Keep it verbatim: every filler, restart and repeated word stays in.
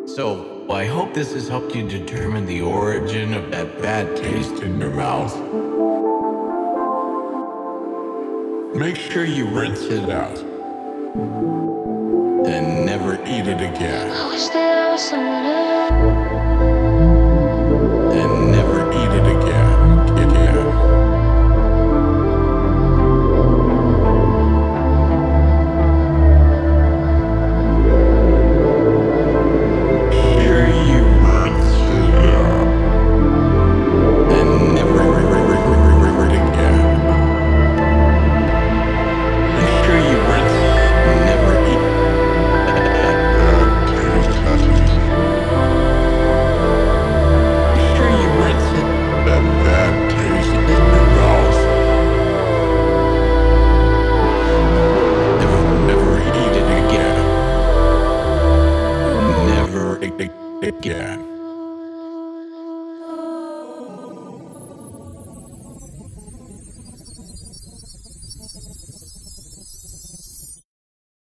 So, I hope this has helped you determine the origin of that bad taste in your mouth. Make sure you rinse it out. Then never eat it again. I wish that I was alone. Then never eat it again. Again. Sure you rinse it out. Then never eat it again. Make sure you rinse it. Never eat that bad taste. Make sure you rinse it. That bad taste in your mouth. Never, never eat it again. Never eat it again.